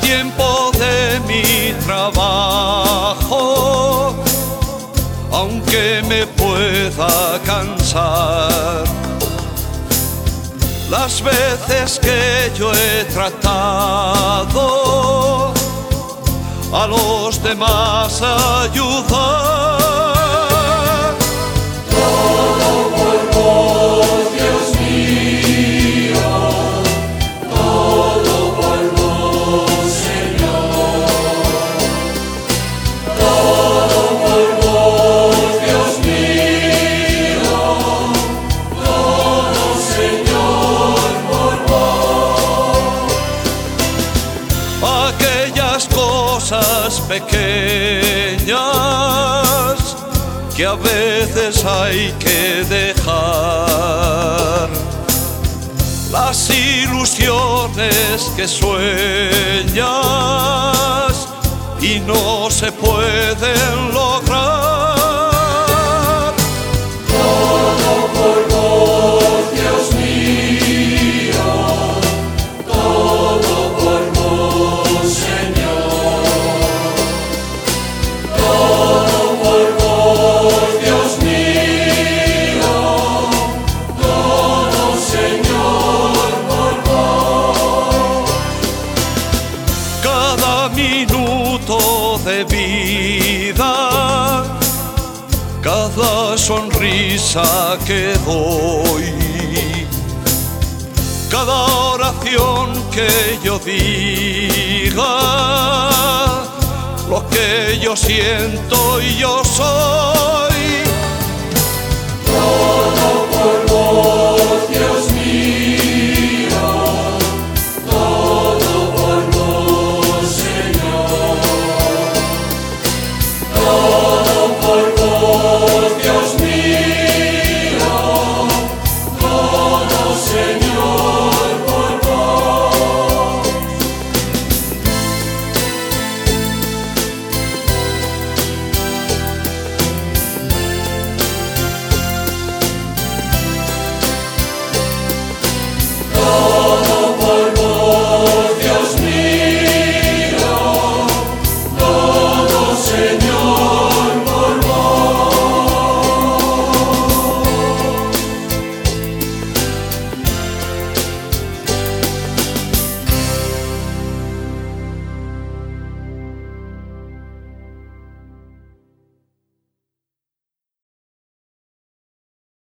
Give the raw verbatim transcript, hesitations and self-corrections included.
tiempo de mi trabajo, aunque me pueda cansar. Las veces que yo he tratado a los demás ayudar, todo por vos, Dios mío, todo por vos, Señor, todo por vos, Dios mío, todo, Señor, por vos. Aquellas cosas pequeñas que a veces hay que dejar, las ilusiones que sueñas y no se pueden lograr. Todo por vos, Dios mío, todo por vos, Señor, todo por vos, Dios mío, todo, Señor, por vos. Cada minuto de vida, cada sonrisa que doy, cada oración que yo diga, lo que yo siento y yo soy.